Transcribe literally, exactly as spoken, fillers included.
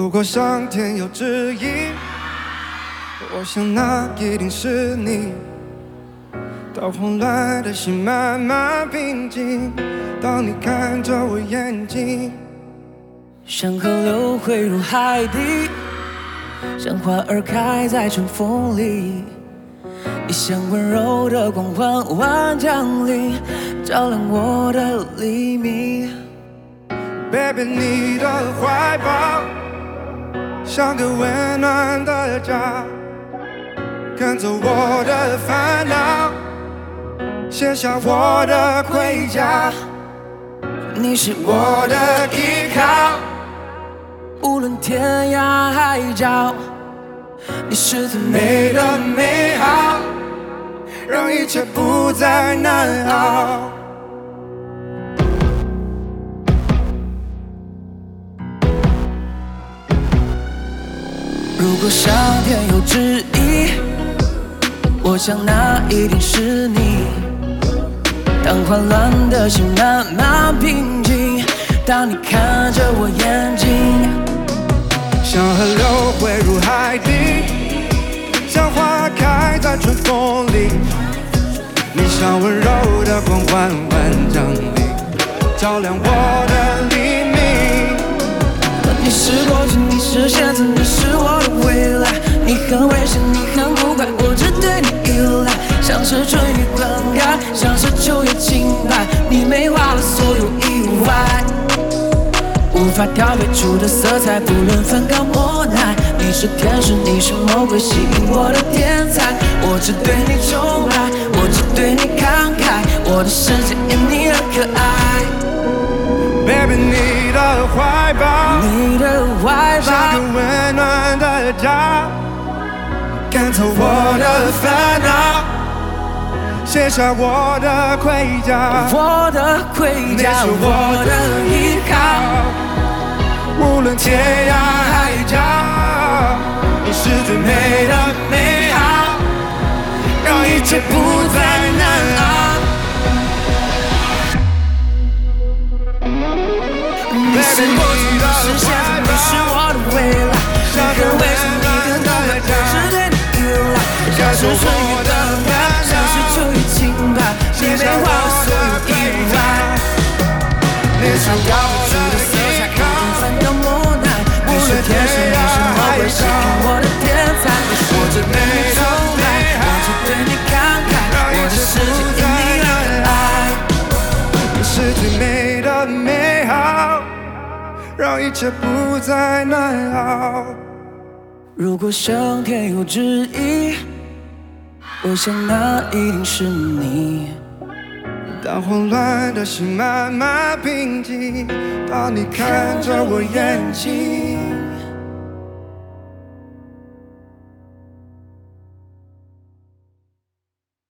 如果上天有旨意，我想那一定是你。当慌乱的心慢慢平静，当你看着我眼睛， 像河流汇入海底，像花儿开在春风里，你像温柔的光缓缓降临，照亮我的黎明。 Baby， 你的怀抱像个温暖的家，赶走我的烦恼，卸下我的盔甲。 你是我的依靠， 无论天涯海角，你是最美的美好，让一切不再难熬。 如果上天有旨意，我想那一定是你。当慌乱的心慢慢平静，当你看着我眼睛， 像河流汇入海底，像花开在春风里，你像温柔的光缓缓降临，照亮我的黎明。 你是过去，你是现在，你是我的未来。你很危险，你很古怪，我只对你依赖，像是春雨灌溉，像是秋叶清白，你美化了所有意外，无法调配出的色彩，不论翻高莫奈。你是天使，你是魔鬼，吸引我的天才，我只对你宠爱，我只对你慷慨，我的世界因你而可爱。 Baby， 你的怀抱， 你的怀抱像个温暖的家，赶走我的烦恼，卸下我的盔甲。 我的盔甲， 你是我的依靠，无论天涯海角，你是最美的美好，让一切不再难熬。 你是过去，你是现在，你是我的未来。你很危险，你很高贵，我只对你依赖，像是春雨灌溉，像是秋叶清白，你美化了所有意外。你是高不住的色彩，无法翻到莫奈。你是天使，你是魔鬼，吸引我的天才。我只对你宠爱，我只对你慷慨，我的世界因你而爱。 你是最美的美好，让一切不再难熬。 如果上天有旨意，我想那一定是你。 当慌乱的心慢慢平静，当你看着我眼睛。